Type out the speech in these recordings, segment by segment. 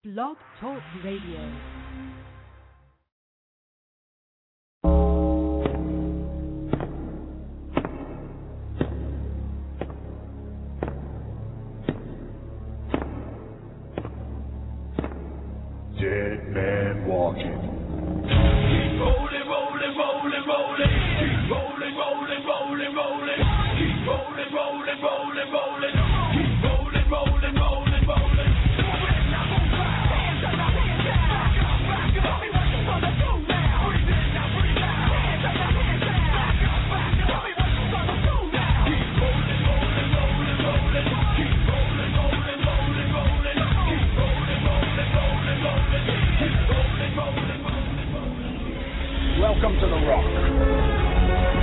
Blog Talk Radio. Dead man walking. Keep rolling, rolling, rolling, rolling. Keep rolling, rolling, rolling, rolling. Keep rolling, rolling, rolling, rolling. Keep rolling, rolling, rolling, rolling. Welcome to the Rock.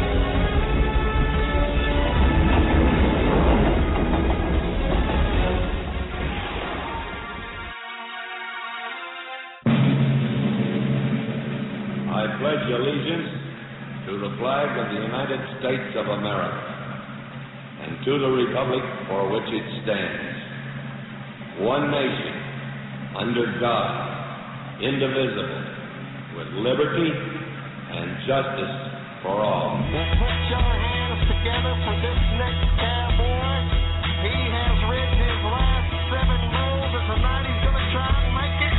I pledge allegiance to the flag of the United States of America and to the republic for which it stands, one nation, under God, indivisible, with liberty and justice for all. Put your hands together for this next cowboy. He has ridden his last 7 bulls, and tonight he's going to try and make it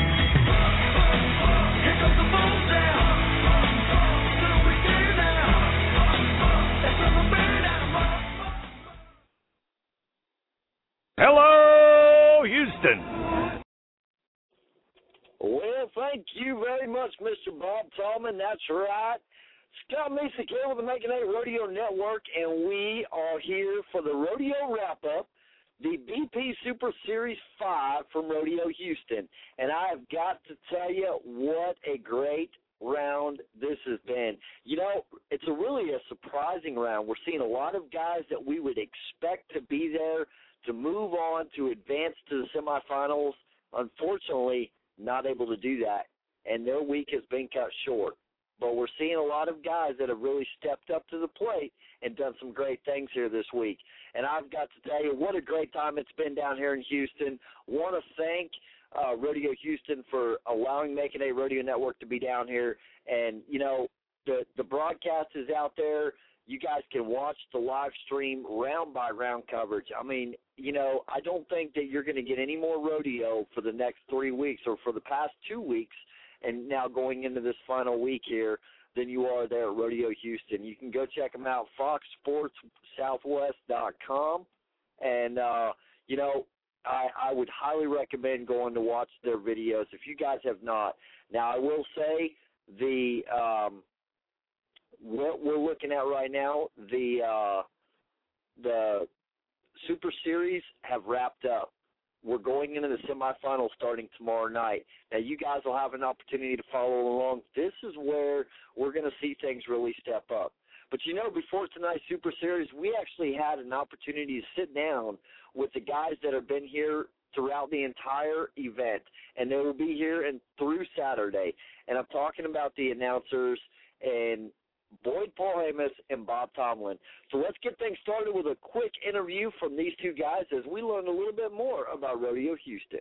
8. Here comes the bull down. So we do now. That's from the bird out of my... Hello, Houston. Well, thank you very much, Mr. Bob Tallman. That's right. Scott Mesick here with the Making Eight Rodeo Network, and we are here for the rodeo wrap-up, the BP Super Series 5 from Rodeo Houston. And I have got to tell you what a great round this has been. You know, it's really a surprising round. We're seeing a lot of guys that we would expect to be there to move on to advance to the semifinals. Unfortunately, not able to do that, and their week has been cut short. But we're seeing a lot of guys that have really stepped up to the plate and done some great things here this week. And I've got to tell you, what a great time it's been down here in Houston. Want to thank Rodeo Houston for allowing Making a Rodeo Network to be down here. And, you know, the broadcast is out there. You guys can watch the live stream round-by-round coverage. I mean, you know, I don't think that you're going to get any more rodeo for the next 3 weeks or for the past 2 weeks and now going into this final week here than you are there at Rodeo Houston. You can go check them out, foxsportssouthwest.com. And, you know, I would highly recommend going to watch their videos if you guys have not. Now, I will say what we're looking at right now, the Super Series have wrapped up. We're going into the semifinals starting tomorrow night. Now, you guys will have an opportunity to follow along. This is where we're going to see things really step up. But, you know, before tonight's Super Series, we actually had an opportunity to sit down with the guys that have been here throughout the entire event, and they will be here and through Saturday. And I'm talking about the announcers and Boyd Paulhamus and Bob Tomlin. So let's get things started with a quick interview from these two guys as we learn a little bit more about Rodeo Houston.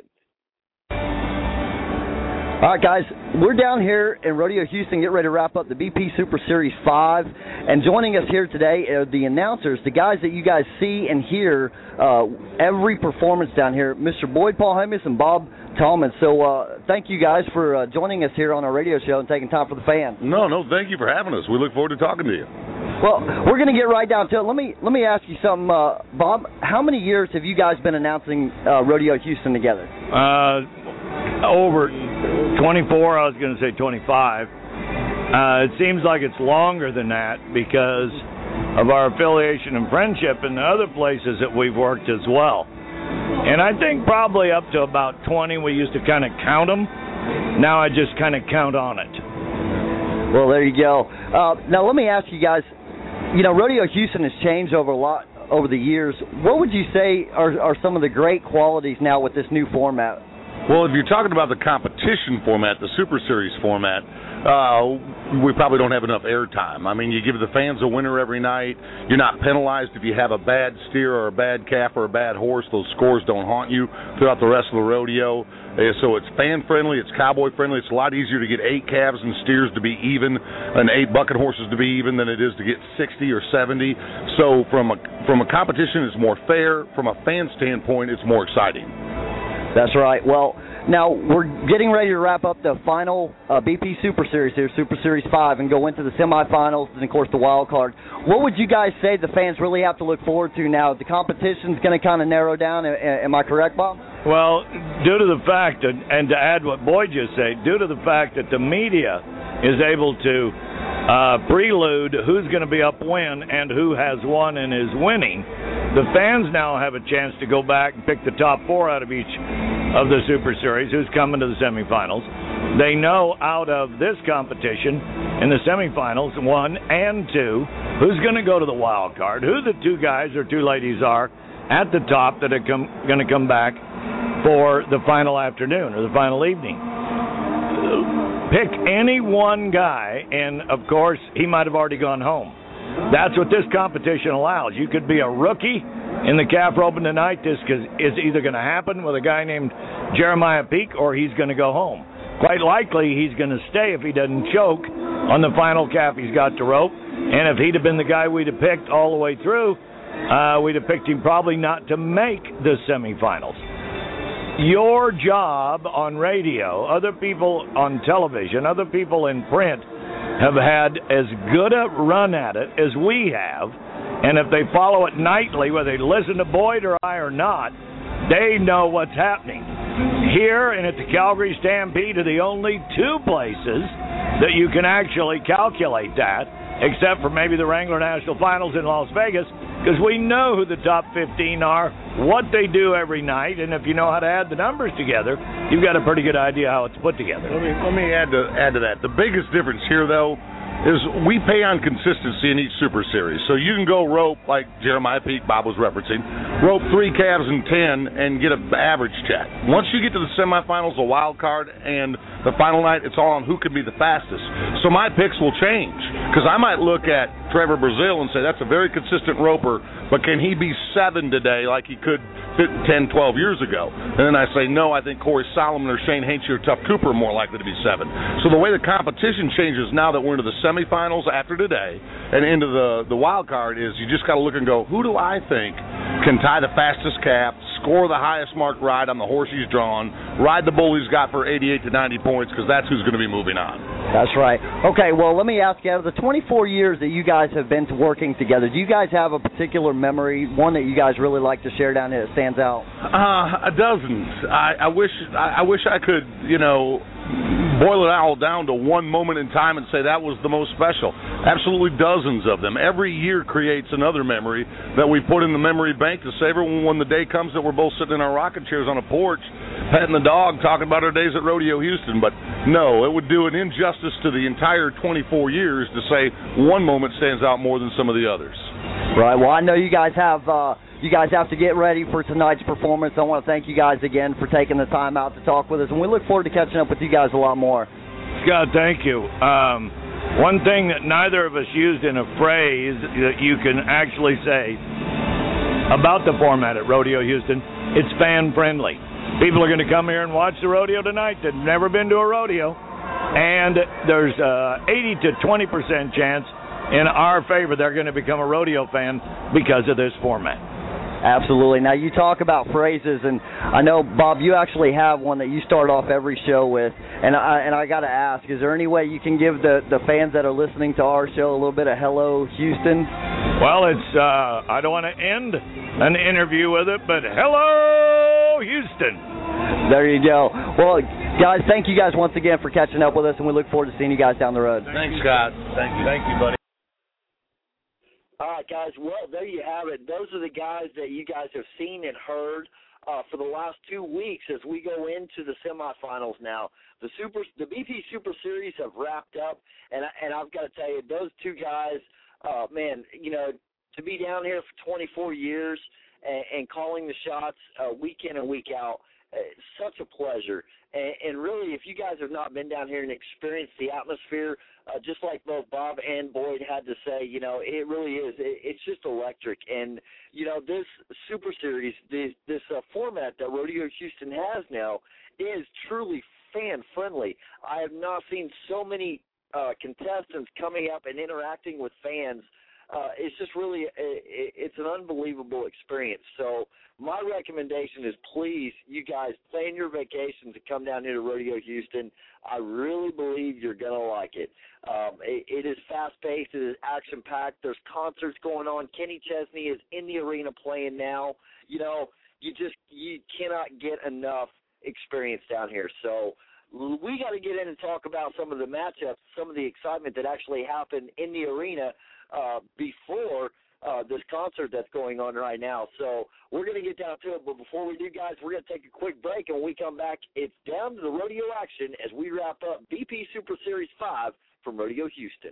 All right, guys, we're down here in Rodeo Houston, get ready to wrap up the BP Super Series 5. And joining us here today are the announcers, the guys that you guys see and hear every performance down here, Mr. Boyd Paulhamus and Bob Tallman. So thank you guys for joining us here on our radio show and taking time for the fans. No, thank you for having us. We look forward to talking to you. Well, we're going to get right down to it. Let me ask you something, Bob. How many years have you guys been announcing Rodeo Houston together? Over 24, I was going to say 25. It seems like it's longer than that because of our affiliation and friendship in the other places that we've worked as well. And I think probably up to about 20, we used to kind of count them. Now I just kind of count on it. Well, there you go. Now let me ask you guys, you know, Rodeo Houston has changed over the years. What would you say are some of the great qualities now with this new format? Well, if you're talking about the competition format, the Super Series format, we probably don't have enough airtime. I mean, you give the fans a winner every night. You're not penalized if you have a bad steer or a bad calf or a bad horse. Those scores don't haunt you throughout the rest of the rodeo. So it's fan-friendly, it's cowboy-friendly. It's a lot easier to get 8 calves and steers to be even and 8 bucket horses to be even than it is to get 60 or 70. So from a competition, it's more fair. From a fan standpoint, it's more exciting. That's right. Well, now we're getting ready to wrap up the final BP Super Series here, Super Series 5, and go into the semifinals and, of course, the wild card. What would you guys say the fans really have to look forward to now? The competition's going to kind of narrow down. Am I correct, Bob? Well, due to the fact, and to add what Boyd just said, due to the fact that the media is able to prelude who's going to be up when and who has won and is winning, the fans now have a chance to go back and pick the top 4 out of each of the Super Series, who's coming to the semifinals. They know out of this competition in the semifinals, 1 and 2, who's going to go to the wild card, who the 2 guys or 2 ladies are at the top that are going to come back for the final afternoon or the final evening. Pick any one guy, and, of course, he might have already gone home. That's what this competition allows. You could be a rookie in the calf roping tonight. This is either going to happen with a guy named Jeremiah Peak or he's going to go home. Quite likely he's going to stay if he doesn't choke on the final calf he's got to rope. And if he'd have been the guy we'd have picked all the way through, we'd have picked him probably not to make the semifinals. Your job on radio, other people on television, other people in print have had as good a run at it as we have, and if they follow it nightly, whether they listen to Boyd or I or not, they know what's happening. Here and at the Calgary Stampede are the only 2 places that you can actually calculate that, except for maybe the Wrangler National Finals in Las Vegas, because we know who the top 15 are, what they do every night, and if you know how to add the numbers together, you've got a pretty good idea how it's put together. Let me add to that. The biggest difference here, though, is we pay on consistency in each Super Series. So you can go rope, like Jeremiah Peak, Bob was referencing, rope 3 calves and 10 and get an average check. Once you get to the semifinals, the wild card, and the final night, it's all on who can be the fastest. So my picks will change, because I might look at Trevor Brazile and say that's a very consistent roper, but can he be 7 today like he could 10, 12 years ago? And then I say, no, I think Corey Solomon or Shane Hanchey or Tuff Cooper are more likely to be 7. So the way the competition changes now that we're into the semifinals after today and into the wild card is you just got to look and go, who do I think can tie the fastest calf, score the highest marked ride on the horse he's drawn, ride the bull he's got for 88 to 90 points, because that's who's going to be moving on. That's right. Okay, well, let me ask you, out of the 24 years that you guys have been working together, do you guys have a particular memory, one that you guys really like to share down here that stands out? Dozens. I wish I could, boil it all down to one moment in time and say that was the most special. Absolutely dozens of them. Every year creates another memory that we put in the memory bank to savor when the day comes that we're both sitting in our rocking chairs on a porch, petting the dog, talking about our days at Rodeo Houston. But no, it would do an injustice to the entire 24 years to say one moment stands out more than some of the others. Right. Well, I know you guys have to get ready for tonight's performance. I want to thank you guys again for taking the time out to talk with us, and we look forward to catching up with you guys a lot more. Scott, thank you. One thing that neither of us used in a phrase that you can actually say about the format at Rodeo Houston, it's fan-friendly. People are going to come here and watch the rodeo tonight that have never been to a rodeo, and there's 80 to 20% chance in our favor they're going to become a rodeo fan because of this format. Absolutely. Now, you talk about phrases, and I know, Bob, you actually have one that you start off every show with, and I got to ask, is there any way you can give the fans that are listening to our show a little bit of Hello, Houston? Well, it's I don't want to end an interview with it, but hello, Houston. There you go. Well, guys, thank you guys once again for catching up with us, and we look forward to seeing you guys down the road. Thanks, Scott. Thank you, buddy. All right, guys. Well, there you have it. Those are the guys that you guys have seen and heard for the last 2 weeks as we go into the semifinals now. The BP Super Series have wrapped up, and I've got to tell you, those 2 guys, man, to be down here for 24 years and calling the shots week in and week out, such a pleasure. And really, if you guys have not been down here and experienced the atmosphere, just like both Bob and Boyd had to say, it really is. It's just electric. And, this Super Series, this format that Rodeo Houston has now is truly fan-friendly. I have not seen so many contestants coming up and interacting with fans. It's just really, it's an unbelievable experience. So my recommendation is, please, you guys, plan your vacations to come down here to Rodeo Houston. I really believe you're going to like it. It is fast-paced. It is action-packed. There's concerts going on. Kenny Chesney is in the arena playing now. You cannot get enough experience down here. So we got to get in and talk about some of the matchups, some of the excitement that actually happened in the arena before this concert that's going on right now. So we're going to get down to it, but before we do, guys, we're going to take a quick break, and when we come back, it's down to the rodeo action as we wrap up BP Super Series 5 from Rodeo Houston.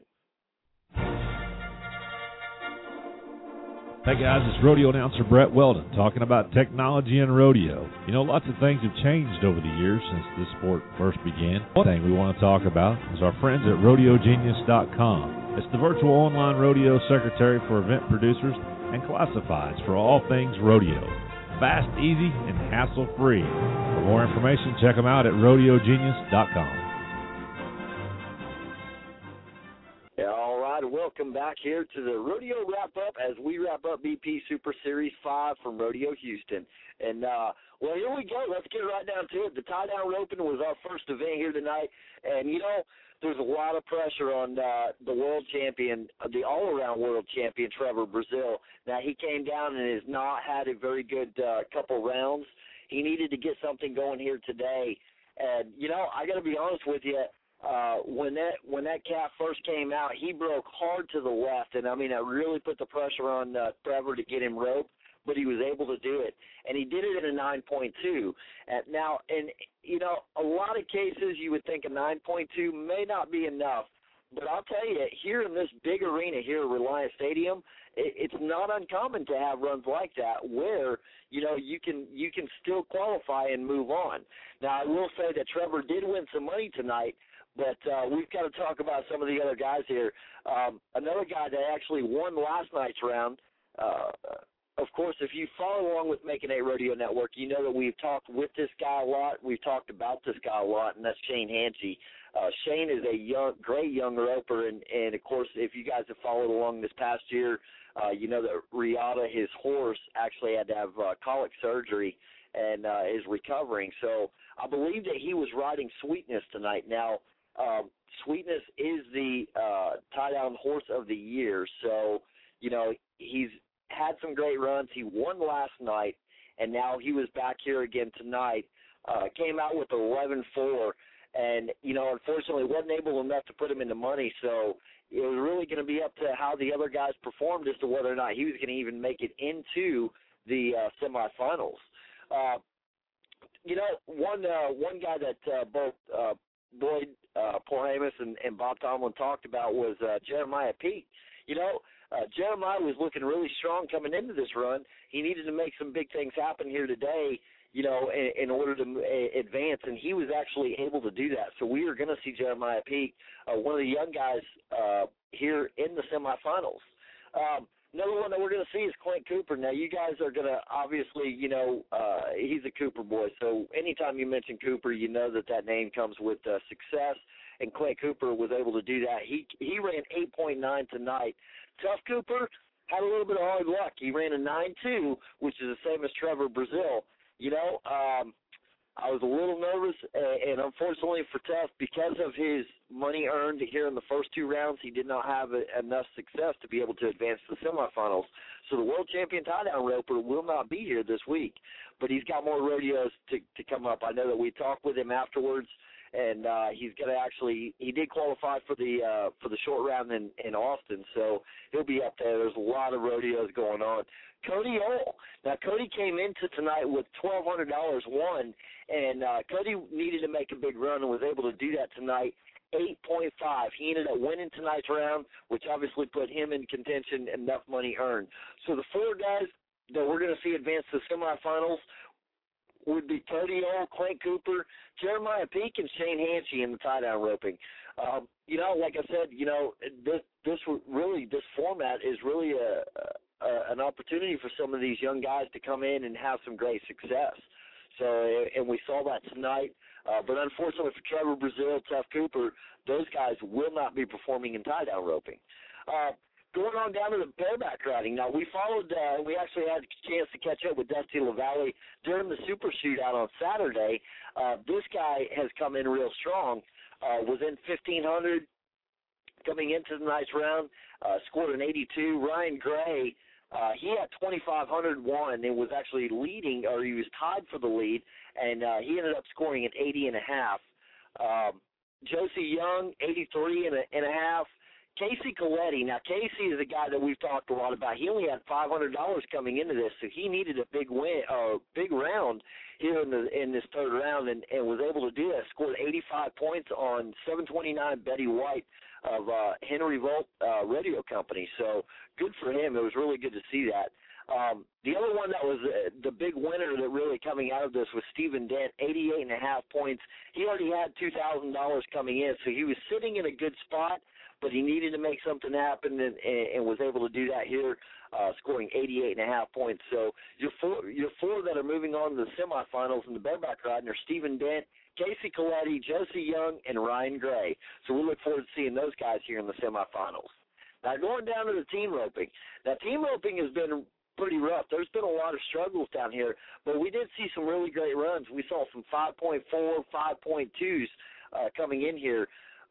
Hey guys, it's rodeo announcer Brett Weldon talking about technology and rodeo. Lots of things have changed over the years since this sport first began. One thing we want to talk about is our friends at RodeoGenius.com. It's the virtual online rodeo secretary for event producers and classifieds for all things rodeo. Fast, easy, and hassle-free. For more information, check them out at RodeoGenius.com. All right, welcome back here to the Rodeo Wrap-Up as we wrap up BP Super Series 5 from Rodeo Houston. And, here we go. Let's get right down to it. The tie-down roping was our first event here tonight. And, there's a lot of pressure on the world champion, the all-around world champion, Trevor Brazile. Now, he came down and has not had a very good couple rounds. He needed to get something going here today. And, I got to be honest with you, when that calf first came out, he broke hard to the left. And, that really put the pressure on Trevor to get him roped, but he was able to do it. And he did it in a 9.2. Now, a lot of cases you would think a 9.2 may not be enough, but I'll tell you, here in this big arena here at Reliant Stadium, it's not uncommon to have runs like that where, you can still qualify and move on. Now, I will say that Trevor did win some money tonight, but we've got to talk about some of the other guys here. Another guy that actually won last night's round, of course, if you follow along with Making A Rodeo Network, you know that we've talked with this guy a lot. We've talked about this guy a lot, and that's Shane Hanchey. Shane is a great young roper, and of course, if you guys have followed along this past year, you know that Riata, his horse, actually had to have colic surgery and is recovering. So I believe that he was riding Sweetness tonight. Now, Sweetness is the tie-down horse of the year, so, he's had some great runs. He won last night, and now he was back here again tonight. Came out with 11-4, and, unfortunately wasn't able enough to put him in the money, so it was really going to be up to how the other guys performed as to whether or not he was going to even make it into the semifinals. One guy that both Boyd Porhamus and Bob Tomlin talked about was Jeremiah Peak. Jeremiah was looking really strong coming into this run. He needed to make some big things happen here today, in order to advance, and he was actually able to do that. So we are going to see Jeremiah Peak, one of the young guys here in the semifinals. Another one that we're going to see is Clint Cooper. Now, you guys are going to obviously, he's a Cooper boy. So anytime you mention Cooper, you know that name comes with success, and Clint Cooper was able to do that. He ran 8.9 tonight. Tough Cooper had a little bit of hard luck. He ran a 9.2, which is the same as Trevor Brazile. I was a little nervous, and unfortunately for Tough, because of his money earned here in the first two rounds, he did not have enough success to be able to advance to the semifinals. So the world champion tie-down roper will not be here this week, but he's got more rodeos to come up. I know that we talked with him afterwards, and he's going to actually – he did qualify for the short round in Austin, so he'll be up there. There's a lot of rodeos going on. Cody Ole. Now, Cody came into tonight with $1,200 won, and Cody needed to make a big run and was able to do that tonight, 8.5. He ended up winning tonight's round, which obviously put him in contention, enough money earned. So the four guys that we're going to see advance to the semifinals, would be Cody Old, Clint Cooper, Jeremiah Peak, and Shane Hanchy in the tie-down roping. Like I said, this format is really an opportunity for some of these young guys to come in and have some great success. So, and we saw that tonight. But unfortunately for Trevor Brazil, Tough Cooper, those guys will not be performing in tie-down roping. Going on down to the bareback riding. Now, we actually had a chance to catch up with Dusty LaValle during the Super Shootout on Saturday. This guy has come in real strong, was in 1,500 coming into tonight's round, scored an 82. Ryan Gray, he had 2,501 and was actually leading, or he was tied for the lead, and he ended up scoring an 80.5. Josie Young, 83.5. Casey Coletti. Now, Casey is a guy that we've talked a lot about. He only had $500 coming into this, so he needed a big round here in this third round, and was able to do that. Scored 85 points on 729 Betty White of Henry Volt Radio Company. So good for him. It was really good to see that. The other one that was the big winner that really coming out of this was Stephen Dent, 88.5 points. He already had $2,000 coming in, so he was sitting in a good spot, but he needed to make something happen and was able to do that here, scoring 88.5 points. So your four that are moving on to the semifinals in the bareback riding are Stephen Dent, Casey Coletti, Josie Young, and Ryan Gray. So we look forward to seeing those guys here in the semifinals. Now, going down to the team roping. Now, team roping has been pretty rough. There's been a lot of struggles down here, but we did see some really great runs. We saw some 5.4, 5.2s coming in here.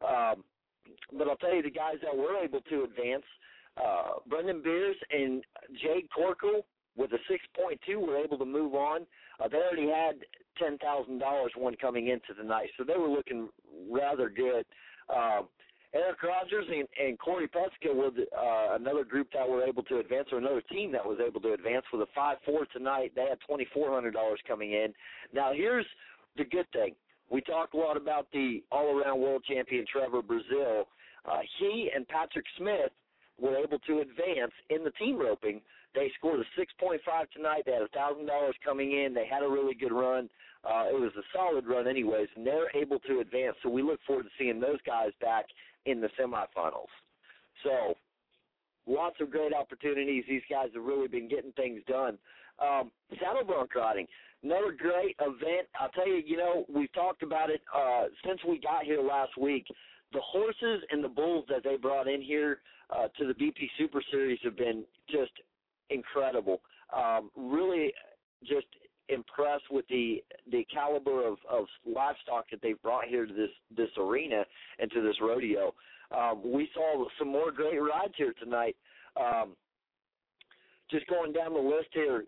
But I'll tell you, the guys that were able to advance, Brendan Beers and Jade Corkle with a 6.2 were able to move on. They already had $10,000 one coming into the night, so they were looking rather good. Eric Rogers and Corey Petska were another group that were able to advance, or another team that was able to advance with a 5-4 tonight. They had $2,400 coming in. Now, here's the good thing. We talked a lot about the all-around world champion Trevor Brazil. He and Patrick Smith were able to advance in the team roping. They scored a 6.5 tonight. They had $1,000 coming in. They had a really good run. It was a solid run anyways, and they're able to advance. So we look forward to seeing those guys back in the semifinals. So lots of great opportunities. These guys have really been getting things done. Saddle bronc riding, another great event. I'll tell you, we've talked about it since we got here last week. The horses and the bulls that they brought in here to the BP Super Series have been just incredible. Really just impressed with the caliber of livestock that they've brought here to this arena and to this rodeo. We saw some more great rides here tonight. Just going down the list here,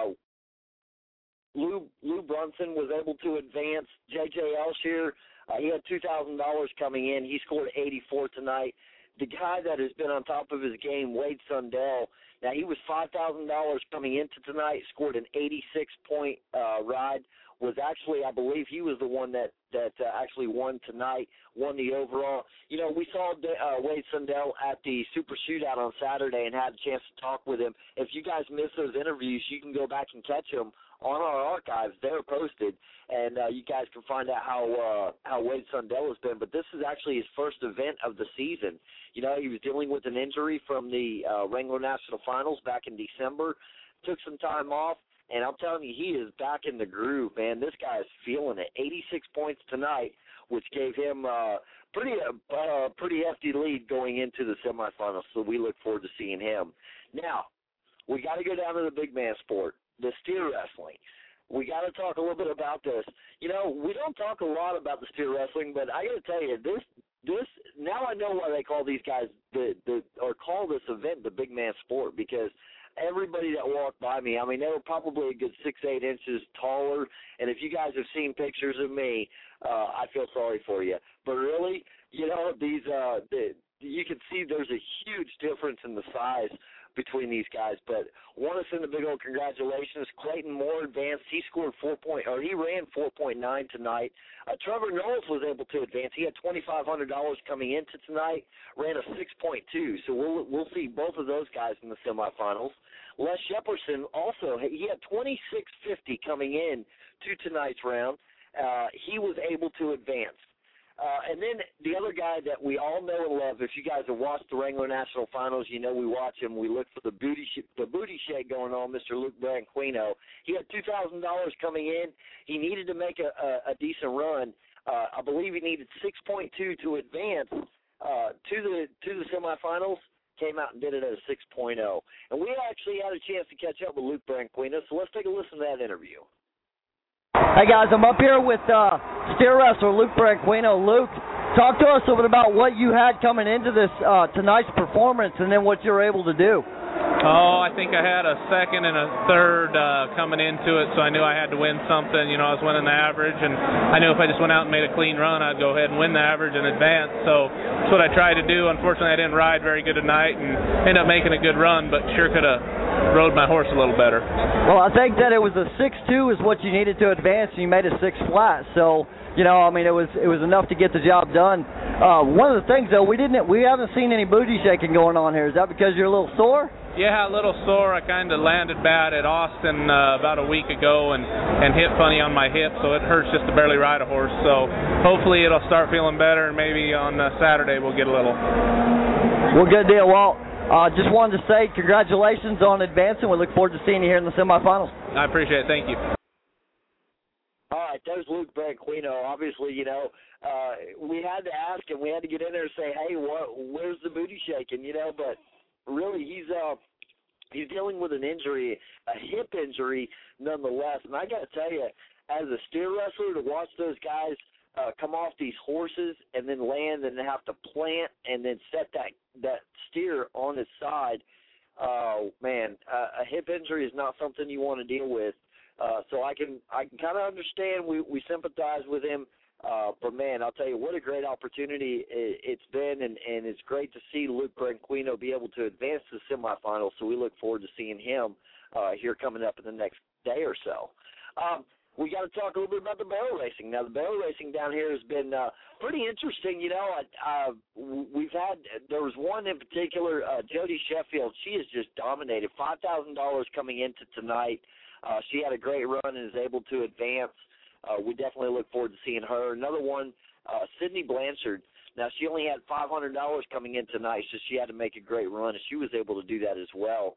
Lou Brunson was able to advance. J.J. Elshier, he had $2,000 coming in. He scored 84 tonight. The guy that has been on top of his game, Wade Sundell, now he was $5,000 coming into tonight, scored an 86-point ride, was actually, I believe he was the one that actually won tonight, won the overall. We saw Wade Sundell at the Super Shootout on Saturday and had a chance to talk with him. If you guys missed those interviews, you can go back and catch them on our archives. They're posted, and you guys can find out how Wade Sundell has been. But this is actually his first event of the season. He was dealing with an injury from the Wrangler National Finals back in December, took some time off, and I'm telling you, he is back in the groove, man. This guy is feeling it. 86 points tonight, which gave him pretty hefty lead going into the semifinals, so we look forward to seeing him. Now, we got to go down to the big man sport, the steer wrestling. We got to talk a little bit about this. We don't talk a lot about the steer wrestling, but I got to tell you, this now I know why they call these guys or call this event the big man sport, because everybody that walked by me, I mean, they were probably a good 6-8 inches taller, and if you guys have seen pictures of me, I feel sorry for you. But really, these you can see there's a huge difference in the size between these guys. But want to send a big old congratulations. Clayton Moore advanced. He ran 4.9 tonight. Trevor Knowles was able to advance. He had $2,500 coming into tonight, ran a 6.2. So we'll see both of those guys in the semifinals. Les Shepperson also, he had 26.50 coming in to tonight's round. He was able to advance. And then the other guy that we all know and love, if you guys have watched the Wrangler National Finals, you know we watch him. We look for the booty shake going on, Mr. Luke Branquinho. He had $2,000 coming in. He needed to make a decent run. I believe he needed 6.2 to advance to the semifinals. Came out and did it at a 6.0. And we actually had a chance to catch up with Luke Branquinho, so let's take a listen to that interview. Hey, guys, I'm up here with steer wrestler Luke Branquinho. Luke, talk to us a little bit about what you had coming into this tonight's performance and then what you were able to do. Oh, I think I had a second and a third coming into it, so I knew I had to win something. You know, I was winning the average, and I knew if I just went out and made a clean run, I'd go ahead and win the average and advance. So that's what I tried to do. Unfortunately, I didn't ride very good tonight and ended up making a good run, but sure could have rode my horse a little better. Well, I think that it was a 6.2 is what you needed to advance, and you made a 6 flat. So, you know, I mean, it was enough to get the job done. One of the things, though, we haven't seen any booty shaking going on here. Is that because you're a little sore? Yeah, a little sore. I kind of landed bad at Austin about a week ago and hit funny on my hip, so it hurts just to barely ride a horse. So hopefully it'll start feeling better, and maybe on Saturday we'll get a little. Well, good deal. Well, just wanted to say congratulations on advancing. We look forward to seeing you here in the semifinals. I appreciate it. Thank you. All right, there's Luke Branquinho. Obviously, you know, we had to ask him. We had to get in there and say, hey, where's the booty shaking, you know, but really, he's dealing with an injury, a hip injury, nonetheless. And I got to tell you, as a steer wrestler, to watch those guys come off these horses and then land and then have to plant and then set that steer on his side, man, a hip injury is not something you want to deal with. So I can kind of understand. We sympathize with him. But, man, I'll tell you, what a great opportunity it's been, and it's great to see Luke Branquinho be able to advance to the semifinals, so we look forward to seeing him here coming up in the next day or so. We got to talk a little bit about the barrel racing. Now, the barrel racing down here has been pretty interesting. You know, there was one in particular, Jody Sheffield. She has just dominated. $5,000 coming into tonight. She had a great run and is able to advance. We definitely look forward to seeing her. Another one, Sydney Blanchard. Now, she only had $500 coming in tonight, so she had to make a great run, and she was able to do that as well.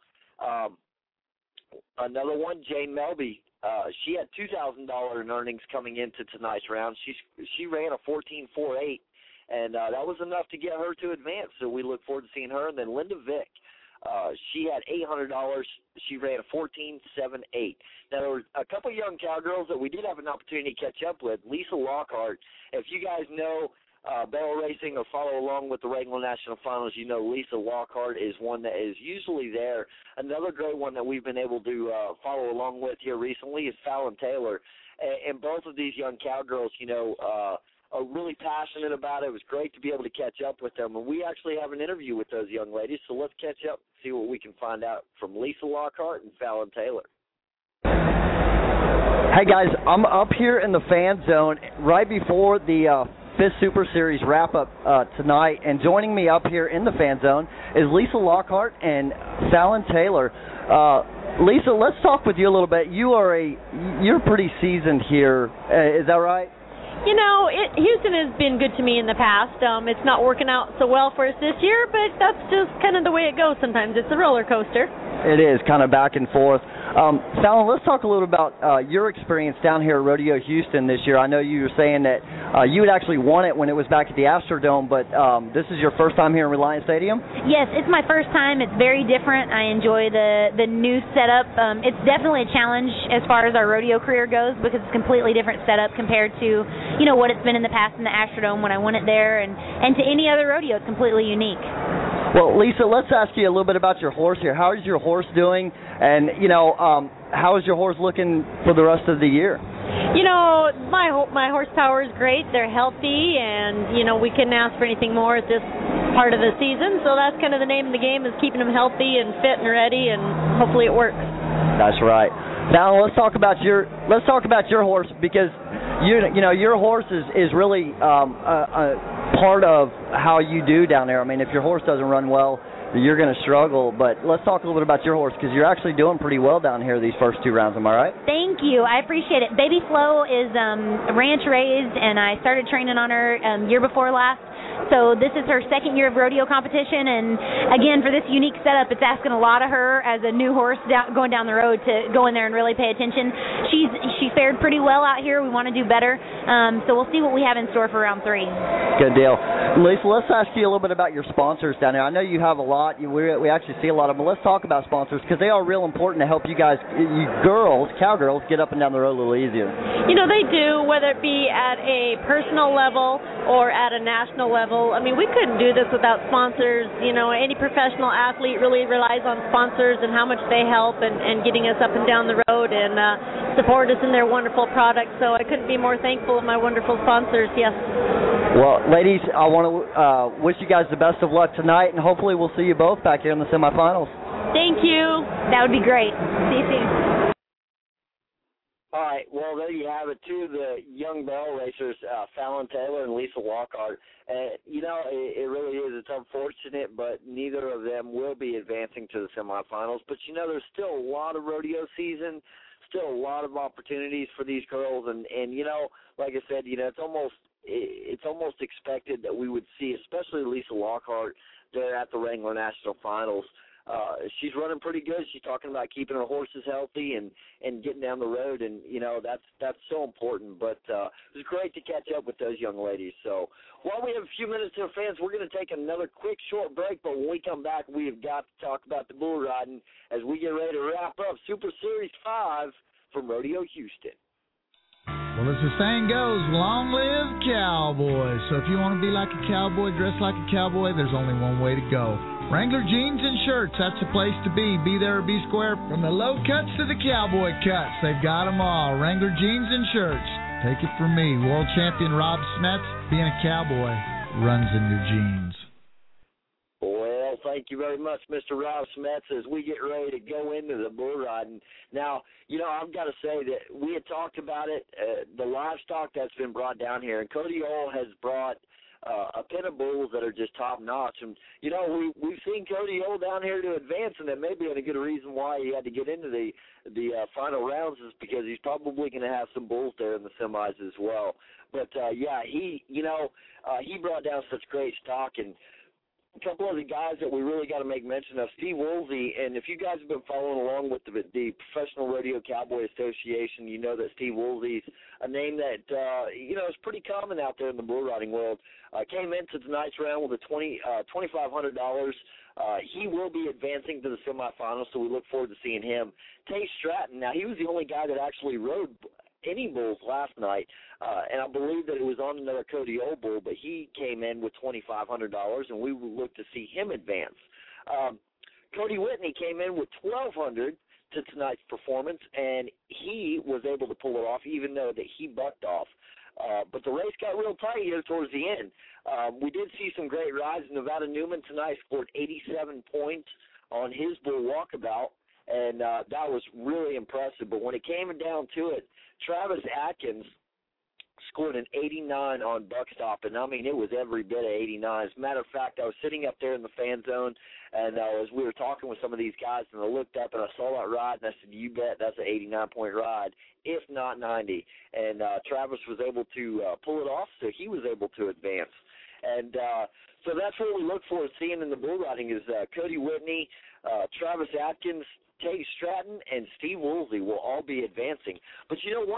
Another one, Jane Melby. She had $2,000 in earnings coming into tonight's round. She ran a 14.48, and that was enough to get her to advance, so we look forward to seeing her. And then Linda Vick. She had $800. She ran a 14.78. Now, there were a couple young cowgirls that we did have an opportunity to catch up with. Lisa Lockhart. If you guys know barrel racing or follow along with the Wrangler National Finals, you know Lisa Lockhart is one that is usually there. Another great one that we've been able to follow along with here recently is Fallon Taylor. And both of these young cowgirls, you know, are really passionate about it. It was great to be able to catch up with them. And we actually have an interview with those young ladies, so let's catch up and see what we can find out from Lisa Lockhart and Fallon Taylor. Hey, guys, I'm up here in the fan zone right before the Fifth Super Series wrap-up tonight, and joining me up here in the fan zone is Lisa Lockhart and Fallon Taylor. Lisa, let's talk with you a little bit. You're pretty seasoned here. Is that right? You know, Houston has been good to me in the past. It's not working out so well for us this year, but that's just kind of the way it goes sometimes. It's a roller coaster. It is, kind of back and forth. Fallon, let's talk a little about your experience down here at Rodeo Houston this year. I know you were saying that you had actually won it when it was back at the Astrodome, but this is your first time here in Reliant Stadium? Yes, it's my first time. It's very different. I enjoy the new setup. It's definitely a challenge as far as our rodeo career goes because it's a completely different setup compared to, you know, what it's been in the past in the Astrodome when I won it there, and to any other rodeo. It's completely unique. Well, Lisa, let's ask you a little bit about your horse here. How is your horse doing? And, you know, how is your horse looking for the rest of the year? You know, my horsepower is great. They're healthy, and, you know, we couldn't ask for anything more at this part of the season. So that's kind of the name of the game, is keeping them healthy and fit and ready, and hopefully it works. That's right. Now let's talk about your horse, because your horse is really a part of how you do down there. I mean, if your horse doesn't run well, you're going to struggle. But let's talk a little bit about your horse, because you're actually doing pretty well down here these first 2 rounds. Am I right? Thank you. I appreciate it. Baby Flo is ranch raised, and I started training on her year before last. So this is her 2nd year of rodeo competition, and again, for this unique setup, it's asking a lot of her as a new horse going down the road to go in there and really pay attention. She fared pretty well out here. We want to do better, so we'll see what we have in store for round 3. Good deal. Lisa, let's ask you a little bit about your sponsors down there. I know you have a lot. We actually see a lot of them, but let's talk about sponsors, because they are real important to help you guys, you girls, cowgirls, get up and down the road a little easier. They do, whether it be at a personal level or at a national level. I mean, we couldn't do this without sponsors. Any professional athlete really relies on sponsors and how much they help and getting us up and down the road and support us in their wonderful products. So I couldn't be more thankful of my wonderful sponsors, yes. Well, ladies, I want to wish you guys the best of luck tonight, and hopefully we'll see you both back here in the semifinals. Thank you. That would be great. See you soon. All right, well, there you have it, too, the young barrel racers, Fallon Taylor and Lisa Lockhart. It really is. It's unfortunate, but neither of them will be advancing to the semifinals. But, there's still a lot of rodeo season, still a lot of opportunities for these girls. And like I said, it's almost expected that we would see, especially Lisa Lockhart, there at the Wrangler National Finals. She's running pretty good. She's talking about keeping her horses healthy and getting down the road, and that's so important. But it was great to catch up with those young ladies. So while we have a few minutes to our fans, we're going to take another quick short break. But when we come back, we have got to talk about the bull riding as we get ready to wrap up Super Series 5 from Rodeo Houston. Well, as the saying goes, long live cowboys. So if you want to be like a cowboy, dress like a cowboy, there's only one way to go. Wrangler jeans and shirts, that's the place to be. Be there or be square. From the low cuts to the cowboy cuts, they've got them all. Wrangler jeans and shirts. Take it from me, world champion Rob Smets. Being a cowboy runs in your jeans. Well, thank you very much, Mr. Rob Smets, as we get ready to go into the bull riding. Now, I've got to say that we had talked about it, the livestock that's been brought down here, and Cody Ohl has brought a pen of bulls that are just top-notch. And, we've seen Cody Ohl down here to advance, and that may be a good reason why he had to get into the final rounds, is because he's probably going to have some bulls there in the semis as well. But, he brought down such great stock, and a couple of the guys that we really got to make mention of, Steve Woolsey, and if you guys have been following along with the Professional Rodeo Cowboy Association, you know that Steve Woolsey's a name that, is pretty common out there in the bull riding world. Came into tonight's round with a $2,500. He will be advancing to the semifinals, so we look forward to seeing him. Tay Stratton, now he was the only guy that actually rode any bulls last night, and I believe that it was on another Cody Ohl bull, but he came in with $2,500, and we will look to see him advance. Cody Whitney came in with $1,200 to tonight's performance, and he was able to pull it off, even though that he bucked off. But the race got real tight here towards the end. We did see some great rides. Nevada Newman tonight scored 87 points on his bull Walkabout, and that was really impressive. But when it came down to it, Travis Atkins scored an 89 on Buckstop, and I mean, it was every bit of 89. As a matter of fact, I was sitting up there in the fan zone, and as we were talking with some of these guys, and I looked up and I saw that ride, and I said, you bet that's an 89-point ride, if not 90. And Travis was able to pull it off, so he was able to advance. And so that's what we look forward to seeing in the bull riding is Cody Whitney, Travis Atkins, Tay Stratton, and Steve Woolsey will all be advancing. But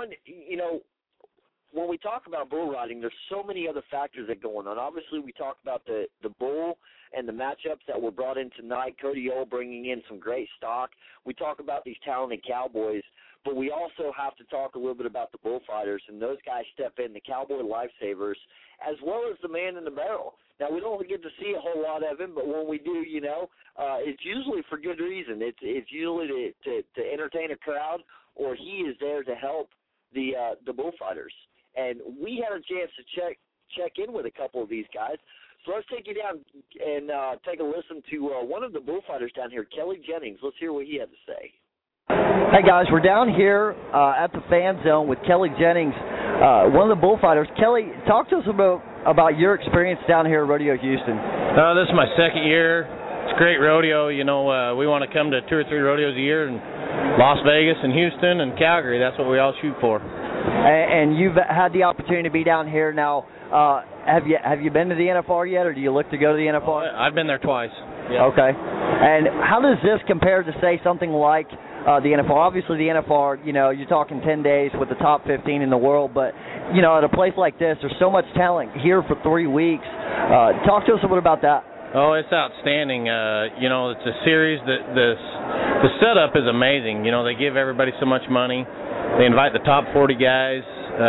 when we talk about bull riding, there's so many other factors that go on. Obviously, we talk about the bull and the matchups that were brought in tonight, Cody Ohl bringing in some great stock. We talk about these talented cowboys, but we also have to talk a little bit about the bullfighters, and those guys step in, the cowboy lifesavers, as well as the man in the barrel. Now, we don't get to see a whole lot of him, but when we do, it's usually for good reason. It's usually to entertain a crowd, or he is there to help the bullfighters. And we had a chance to check in with a couple of these guys. So let's take you down and take a listen to one of the bullfighters down here, Kelly Jennings. Let's hear what he had to say. Hey, guys, we're down here at the Fan Zone with Kelly Jennings, one of the bullfighters. Kelly, talk to us about your experience down here at Rodeo Houston. This is my second year. It's a great rodeo. You know, we want to come to 2 or 3 rodeos a year in Las Vegas and Houston and Calgary. That's what we all shoot for. And you've had the opportunity to be down here now. Have you been to the NFR yet, or do you look to go to the NFR? I've been there twice. Yeah. Okay. And how does this compare to, say, something like the NFR? Obviously, the NFR, you know, you're talking 10 days with the top 15 in the world, but, you know, at a place like this, there's so much talent here for 3 weeks. Talk to us a bit about that. Oh, it's outstanding. You know, it's a series that the setup is amazing. You know, they give everybody so much money. They invite the top 40 guys.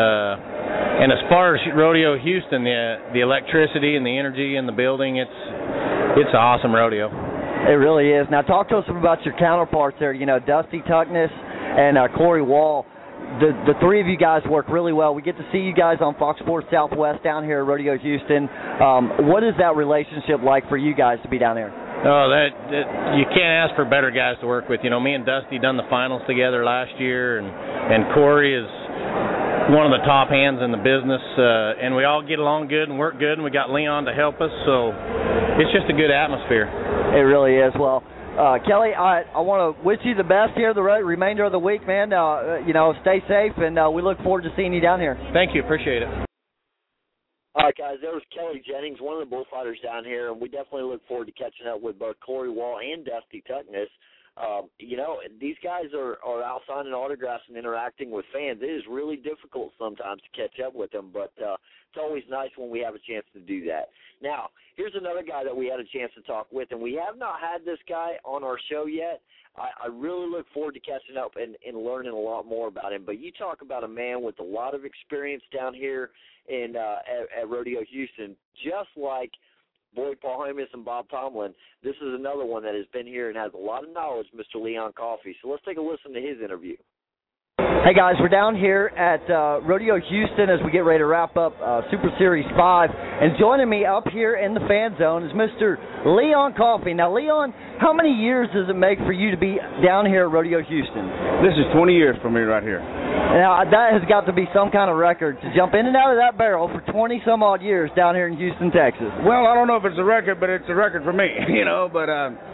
And as far as Rodeo Houston, the electricity and the energy in the building, it's an awesome rodeo. It really is. Now, talk to us about your counterparts there. You know, Dusty Tuckness and Corey Wall. The three of you guys work really well. We get to see you guys on Fox Sports Southwest down here at Rodeo Houston. What is that relationship like for you guys to be down here? Oh, you can't ask for better guys to work with. You know, me and Dusty done the finals together last year, and Corey is one of the top hands in the business, and we all get along good and work good, and we got Leon to help us, so it's just a good atmosphere. It really is. Well, Kelly, I want to wish you the best here the remainder of the week, man. You know, stay safe, and we look forward to seeing you down here. Thank you. Appreciate it. All right, guys, there was Kelly Jennings, one of the bullfighters down here, and we definitely look forward to catching up with both Corey Wall and Dusty Tuckness. You know, these guys are out signing autographs and interacting with fans. It is really difficult sometimes to catch up with them, but it's always nice when we have a chance to do that. Now, here's another guy that we had a chance to talk with, and we have not had this guy on our show yet. I really look forward to catching up and learning a lot more about him. But you talk about a man with a lot of experience down here at Rodeo Houston, just like Boyd Paul Hamus and Bob Tomlin. This is another one that has been here and has a lot of knowledge, Mr. Leon Coffey. So let's take a listen to his interview. Hey, guys, we're down here at Rodeo Houston as we get ready to wrap up Super Series 5. And joining me up here in the Fan Zone is Mr. Leon Coffey. Now, Leon, how many years does it make for you to be down here at Rodeo Houston? This is 20 years for me right here. Now, that has got to be some kind of record to jump in and out of that barrel for 20-some-odd years down here in Houston, Texas. Well, I don't know if it's a record, but it's a record for me, you know. But,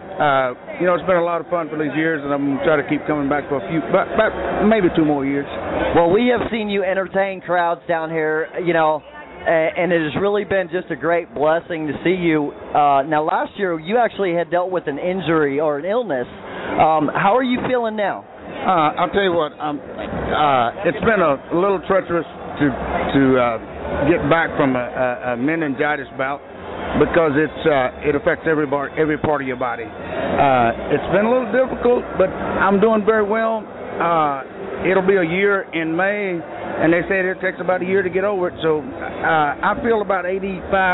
you know, it's been a lot of fun for these years, and I'm going to try to keep coming back for a few, about maybe 2 more years. Well, we have seen you entertain crowds down here, you know, and it has really been just a great blessing to see you. Now, last year, you actually had dealt with an injury or an illness. How are you feeling now? I'll tell you what, it's been a little treacherous to get back from a meningitis bout because it affects every part of your body. It's been a little difficult, but I'm doing very well. It'll be a year in May, and they say it takes about a year to get over it. So I feel about 80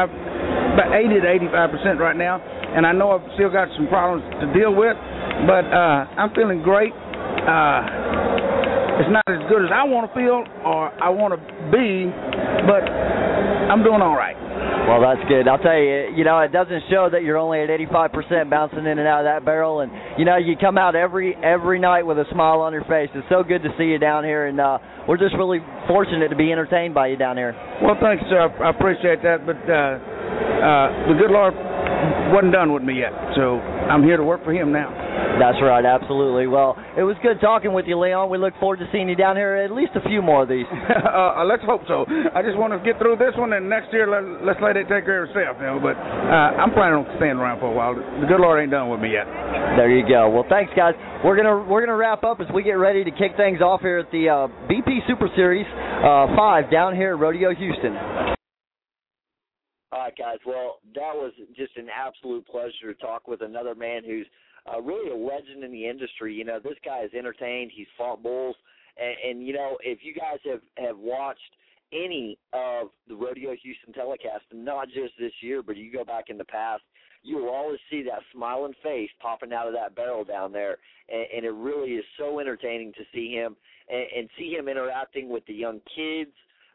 to 85% right now, and I know I've still got some problems to deal with, but I'm feeling great. It's not as good as I want to feel or I want to be, but I'm doing all right. Well, that's good. I'll tell you, you know, it doesn't show that you're only at 85% bouncing in and out of that barrel, and, you know, you come out every night with a smile on your face. It's so good to see you down here, and we're just really fortunate to be entertained by you down here. Well, thanks, sir. I appreciate that, but the good Lord wasn't done with me yet, so I'm here to work for him now. That's right, absolutely. Well, it was good talking with you, Leon. We look forward to seeing you down here at least a few more of these. Let's hope so. I just want to get through this one, and next year let's let it take care of itself. You know, but I'm planning on staying around for a while. The good Lord ain't done with me yet. There you go. Well, thanks, guys. We're gonna wrap up as we get ready to kick things off here at the BP Super Series 5 down here at Rodeo Houston. All right, guys. Well, that was just an absolute pleasure to talk with another man who's really a legend in the industry. You know, this guy is entertained. He's fought bulls. And you know, if you guys have watched any of the Rodeo Houston telecast, not just this year, but you go back in the past, you will always see that smiling face popping out of that barrel down there. And it really is so entertaining to see him and see him interacting with the young kids,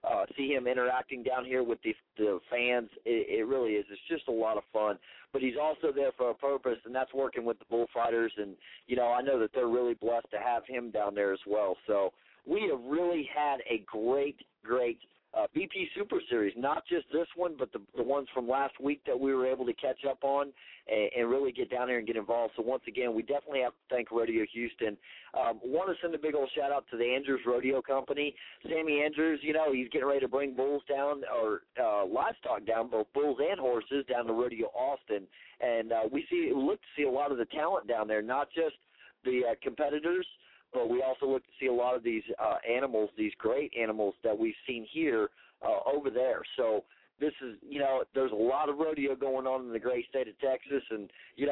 see him interacting down here with the fans. It really is. It's just a lot of fun. But he's also there for a purpose, and that's working with the bullfighters. And, I know that they're really blessed to have him down there as well. So we have really had a great BP Super Series, not just this one, but the ones from last week that we were able to catch up on and really get down here and get involved. So once again, we definitely have to thank Rodeo Houston. Want to send a big old shout-out to the Andrews Rodeo Company. Sammy Andrews, he's getting ready to bring bulls down, or livestock down, both bulls and horses, down to Rodeo Austin. And we look to see a lot of the talent down there, not just the competitors, but we also look to see a lot of these animals, these great animals that we've seen here over there. So this is, there's a lot of rodeo going on in the great state of Texas, and,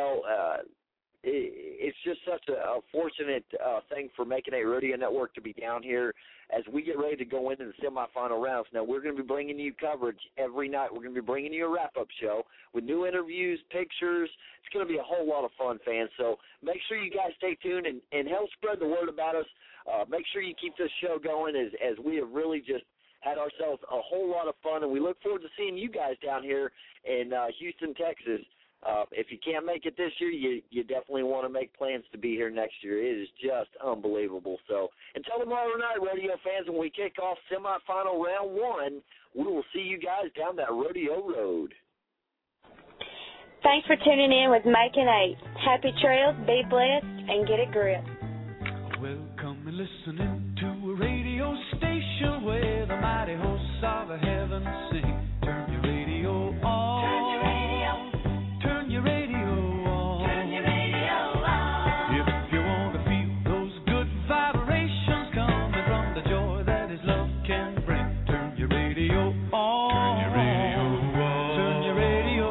it's just such a fortunate thing for Making a Rodeo Network to be down here as we get ready to go into the semifinal rounds. Now, we're going to be bringing you coverage every night. We're going to be bringing you a wrap-up show with new interviews, pictures. It's going to be a whole lot of fun, fans. So make sure you guys stay tuned and help spread the word about us. Make sure you keep this show going as we have really just had ourselves a whole lot of fun, and we look forward to seeing you guys down here in Houston, Texas. If you can't make it this year, you definitely want to make plans to be here next year. It is just unbelievable. So until tomorrow night, rodeo fans, when we kick off semifinal round 1, we will see you guys down that rodeo road. Thanks for tuning in with Mike and 8. Happy trails, be blessed, and get a grip. Welcome and listening to a radio station where the mighty hosts of heaven sing. Turn your radio on. Turn your radio on. Turn your radio on. Turn your radio on. If you want to feel those good vibrations coming from the joy that His love can bring, turn your radio on. Turn your radio on. Turn your radio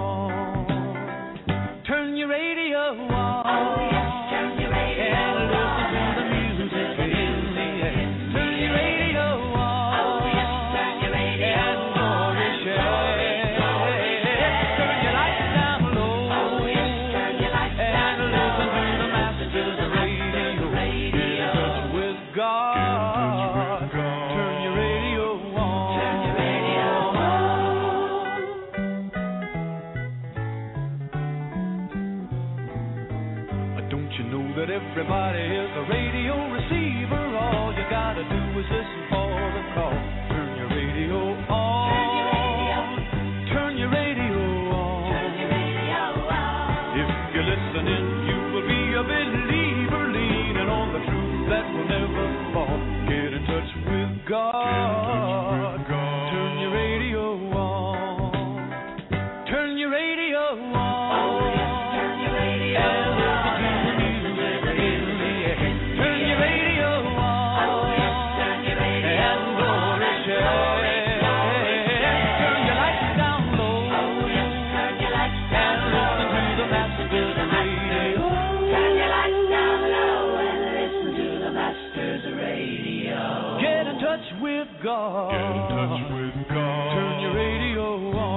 on. Turn your radio on. Oh, yes, turn your radio on. Everybody is a radio receiver. All you gotta do is listen for the call. Turn your radio on. Turn your radio on. Turn your radio on. If you're listening, you will be a believer, leaning on the truth that will never fall. Get in touch with God. Turn your radio on. Turn your radio on. Oh, yes, turn your radio on. God. Get in touch with God. Turn your radio on.